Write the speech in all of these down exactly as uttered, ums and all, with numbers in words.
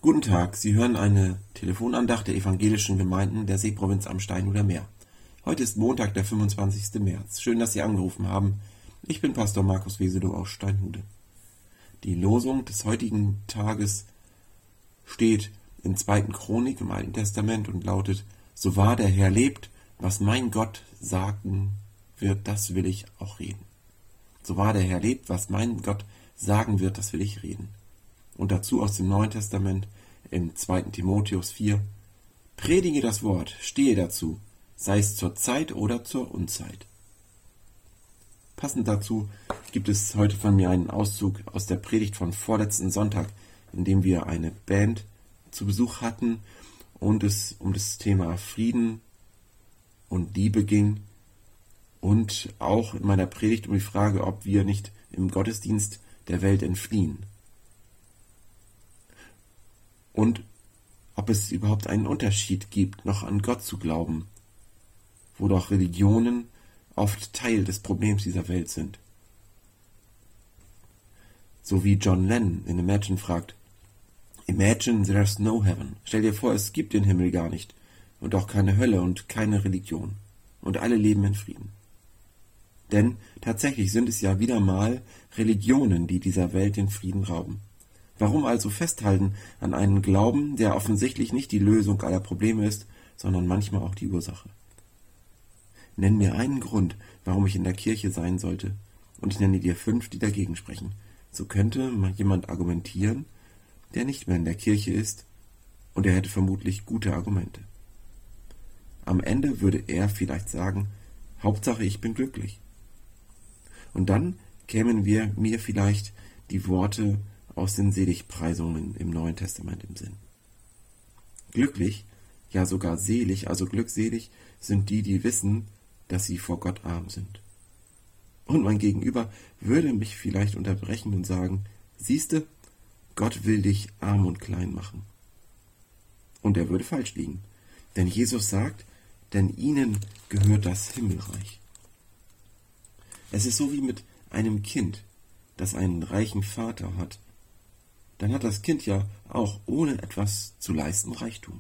Guten Tag, Sie hören eine Telefonandacht der evangelischen Gemeinden der Seeprovinz am Steinhuder Heute ist Montag, der fünfundzwanzigste März. Schön, dass Sie angerufen haben. Ich bin Pastor Markus Wesedow aus Steinhude. Die Losung des heutigen Tages steht in zweiten Chronik im Alten Testament und lautet: So wahr der Herr lebt, was mein Gott sagen wird, das will ich auch reden. So wahr der Herr lebt, was mein Gott sagen wird, das will ich reden. Und dazu aus dem Neuen Testament in zweiten Timotheus vier: Predige das Wort, stehe dazu, sei es zur Zeit oder zur Unzeit. Passend dazu gibt es heute von mir einen Auszug aus der Predigt von vorletzten Sonntag, in dem wir eine Band zu Besuch hatten und es um das Thema Frieden und Liebe ging und auch in meiner Predigt um die Frage, ob wir nicht im Gottesdienst der Welt entfliehen. Und ob es überhaupt einen Unterschied gibt, noch an Gott zu glauben, wo doch Religionen oft Teil des Problems dieser Welt sind. So wie John Lennon in Imagine fragt: Imagine there's no heaven. Stell dir vor, es gibt den Himmel gar nicht und auch keine Hölle und keine Religion und alle leben in Frieden. Denn tatsächlich sind es ja wieder mal Religionen, die dieser Welt den Frieden rauben. Warum also festhalten an einen Glauben, der offensichtlich nicht die Lösung aller Probleme ist, sondern manchmal auch die Ursache? Nenn mir einen Grund, warum ich in der Kirche sein sollte, und ich nenne dir fünf, die dagegen sprechen. So könnte jemand argumentieren, der nicht mehr in der Kirche ist, und er hätte vermutlich gute Argumente. Am Ende würde er vielleicht sagen: Hauptsache, ich bin glücklich. Und dann kämen wir mir vielleicht die Worte aus den Seligpreisungen im Neuen Testament im Sinn. Glücklich, ja sogar selig, also glückselig, sind die, die wissen, dass sie vor Gott arm sind. Und mein Gegenüber würde mich vielleicht unterbrechen und sagen: Siehste, Gott will dich arm und klein machen. Und er würde falsch liegen, denn Jesus sagt: Denn ihnen gehört das Himmelreich. Es ist so wie mit einem Kind, das einen reichen Vater hat. Dann hat das Kind ja auch ohne etwas zu leisten Reichtum.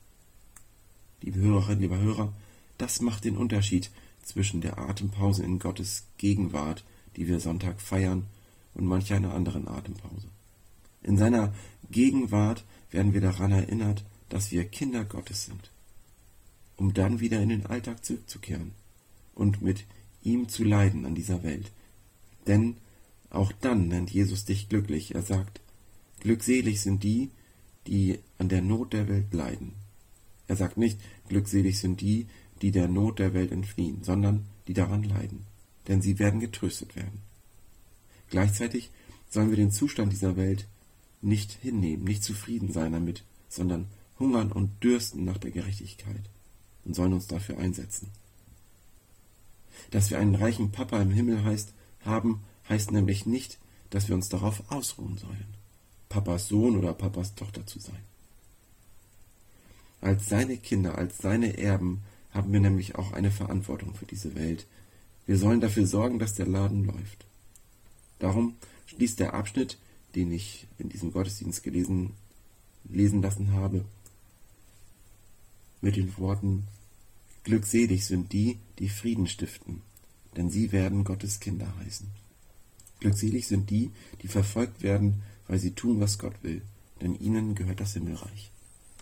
Liebe Hörerinnen, lieber Hörer, das macht den Unterschied zwischen der Atempause in Gottes Gegenwart, die wir Sonntag feiern, und manch einer anderen Atempause. In seiner Gegenwart werden wir daran erinnert, dass wir Kinder Gottes sind, um dann wieder in den Alltag zurückzukehren und mit ihm zu leiden an dieser Welt. Denn auch dann nennt Jesus dich glücklich. Er sagt: Glückselig sind die, die an der Not der Welt leiden. Er sagt nicht: Glückselig sind die, die der Not der Welt entfliehen, sondern die daran leiden, denn sie werden getröstet werden. Gleichzeitig sollen wir den Zustand dieser Welt nicht hinnehmen, nicht zufrieden sein damit, sondern hungern und dürsten nach der Gerechtigkeit und sollen uns dafür einsetzen. Dass wir einen reichen Papa im Himmel heißt, haben, heißt nämlich nicht, dass wir uns darauf ausruhen sollen, Papas Sohn oder Papas Tochter zu sein. Als seine Kinder, als seine Erben haben wir nämlich auch eine Verantwortung für diese Welt. Wir sollen dafür sorgen, dass der Laden läuft. Darum schließt der Abschnitt, den ich in diesem Gottesdienst gelesen, lesen lassen habe, mit den Worten: Glückselig sind die, die Frieden stiften, denn sie werden Gottes Kinder heißen. Glückselig sind die, die verfolgt werden, weil sie tun, was Gott will, denn ihnen gehört das Himmelreich.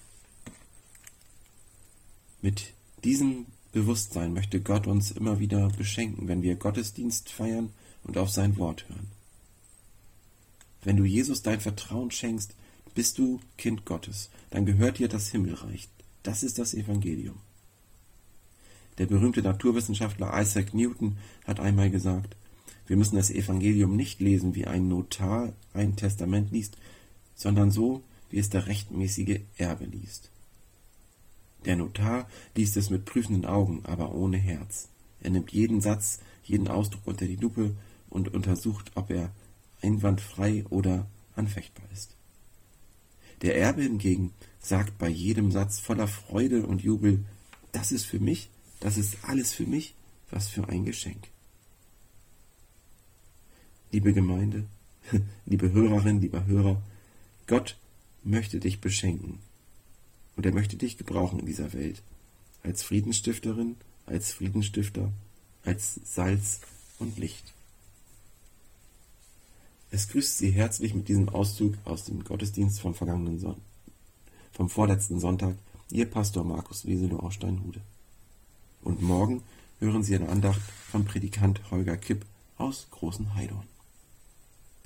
Mit diesem Bewusstsein möchte Gott uns immer wieder beschenken, wenn wir Gottesdienst feiern und auf sein Wort hören. Wenn du Jesus dein Vertrauen schenkst, bist du Kind Gottes, dann gehört dir das Himmelreich. Das ist das Evangelium. Der berühmte Naturwissenschaftler Isaac Newton hat einmal gesagt: Wir müssen das Evangelium nicht lesen, wie ein Notar ein Testament liest, sondern so, wie es der rechtmäßige Erbe liest. Der Notar liest es mit prüfenden Augen, aber ohne Herz. Er nimmt jeden Satz, jeden Ausdruck unter die Lupe und untersucht, ob er einwandfrei oder anfechtbar ist. Der Erbe hingegen sagt bei jedem Satz voller Freude und Jubel: Das ist für mich, das ist alles für mich, was für ein Geschenk. Liebe Gemeinde, liebe Hörerinnen, lieber Hörer, Gott möchte dich beschenken. Und er möchte dich gebrauchen in dieser Welt. Als Friedensstifterin, als Friedensstifter, als Salz und Licht. Es grüßt Sie herzlich mit diesem Auszug aus dem Gottesdienst vom vergangenen Son- vom vorletzten Sonntag, Ihr Pastor Markus Weselow aus Steinhude. Und morgen hören Sie eine Andacht vom Predikant Holger Kipp aus Großen Heidorn.